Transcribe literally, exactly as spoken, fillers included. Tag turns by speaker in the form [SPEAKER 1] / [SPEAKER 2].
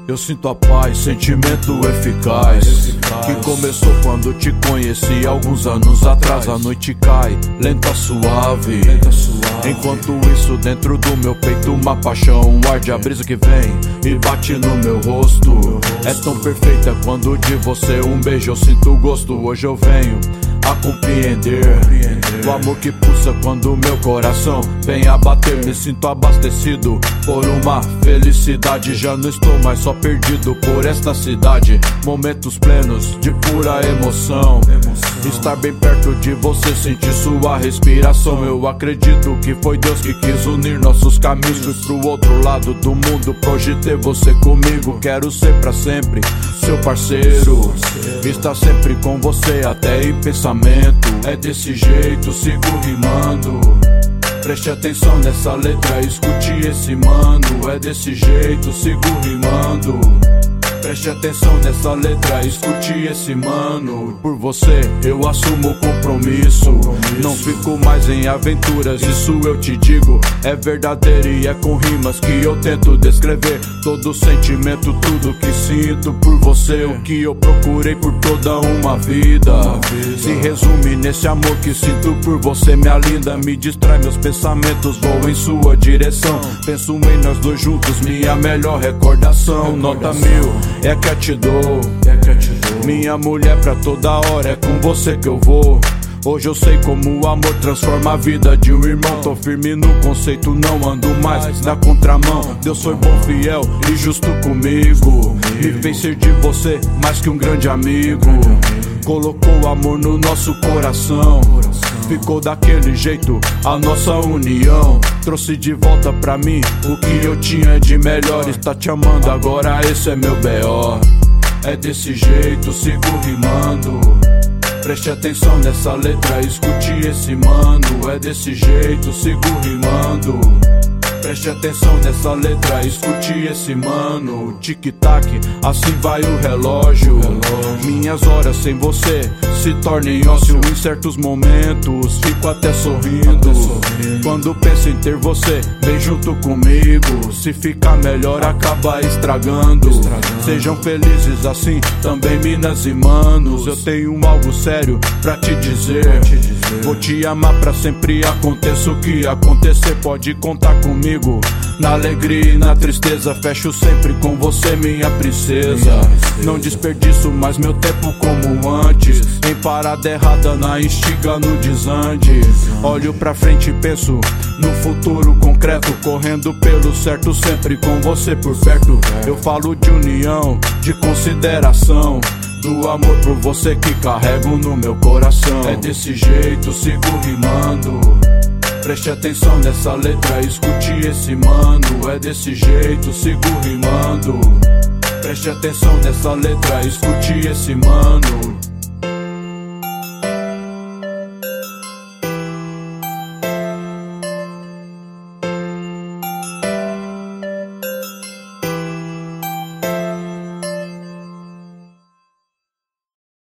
[SPEAKER 1] Eu sinto a paz, sentimento eficaz, que começou quando te conheci alguns anos atrás. A noite cai, lenta, suave, enquanto isso dentro do meu peito uma paixão arde. A brisa que vem e bate no meu rosto é tão perfeita quando de você um beijo eu sinto gosto. Hoje eu venho a compreender o amor que pulsa quando meu coração vem a bater. Me sinto abastecido por uma felicidade. Já não estou mais só perdido por esta cidade. Momentos plenos de pura emoção, estar bem perto de você, sentir sua respiração. Eu acredito que foi Deus que quis unir nossos caminhos. Fui pro outro lado do mundo pra hoje ter você comigo. Quero ser pra sempre seu parceiro, estar sempre com você até em pensamento. É desse jeito, sigo rimando. Preste atenção nessa letra, escute esse mano. É desse jeito, sigo rimando. Preste atenção nessa letra, escute esse mano. Por você eu assumo o compromisso, não fico mais em aventuras, isso eu te digo. É verdadeiro e é com rimas que eu tento descrever todo o sentimento, tudo que sinto por você. O que eu procurei por toda uma vida se resume nesse amor que sinto por você, minha linda. Me distrai meus pensamentos, vou em sua direção. Penso em nós dois juntos, minha melhor recordação. Nota mil é que eu te dou, minha mulher pra toda hora, é com você que eu vou. Hoje eu sei como o amor transforma a vida de um irmão. Tô firme no conceito, não ando mais na contramão. Deus foi bom, fiel e justo comigo, me fez ser de você mais que um grande amigo. Colocou amor no nosso coração, ficou daquele jeito a nossa união. Trouxe de volta pra mim o que eu tinha de melhor. Está te amando agora, esse é meu B O. É desse jeito, sigo rimando. Preste atenção nessa letra, escute esse mano. É desse jeito, sigo rimando. Preste atenção nessa letra, escute esse mano. Tic-tac, assim vai o relógio. Minhas horas sem você se tornem ócio. Em certos momentos fico até sorrindo quando penso em ter você bem junto comigo. Se ficar melhor acaba estragando. Sejam felizes assim também, minas e manos. Eu tenho algo sério pra te dizer. Vou te amar pra sempre, aconteça o que acontecer. Pode contar comigo na alegria e na tristeza. Fecho sempre com você, minha princesa. Não desperdiço mais meu tempo como antes, em parada errada na estiga, no desande. Olho pra frente e penso no futuro concreto, correndo pelo certo, sempre com você por perto. Eu falo de união, de consideração, do amor por você que carrego no meu coração. É desse jeito, sigo rimando. Preste atenção nessa letra, escute esse mano. É desse jeito, sigo rimando. Preste atenção nessa letra, escute esse mano.